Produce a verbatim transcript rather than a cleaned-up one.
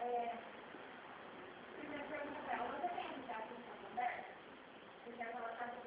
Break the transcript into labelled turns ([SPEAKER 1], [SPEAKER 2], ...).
[SPEAKER 1] Primeiro pergunta para ela, você quer realizar a função aberta? Você quer colocar